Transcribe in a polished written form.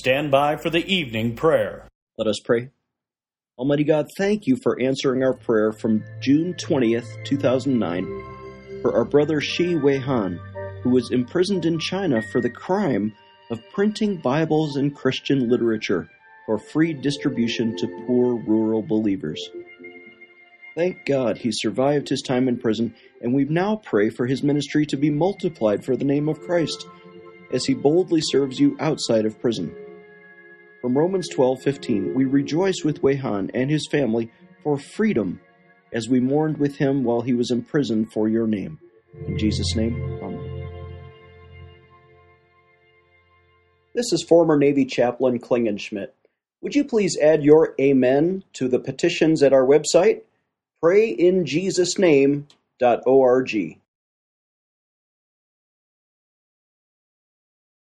stand by for the evening prayer. Let us pray. Almighty God, thank you for answering our prayer from June 20th, 2009, for our brother Shi Weihan, who was imprisoned in China for the crime of printing Bibles and Christian literature for free distribution to poor rural believers. Thank God he survived his time in prison, and we now pray for his ministry to be multiplied for the name of Christ, as he boldly serves you outside of prison. From Romans 12:15, we rejoice with Weihan and his family for freedom, as we mourned with him while he was imprisoned for your name. In Jesus' name, amen. This is former Navy Chaplain Klingenschmidt. Would you please add your amen to the petitions at our website, prayinjesusname.org.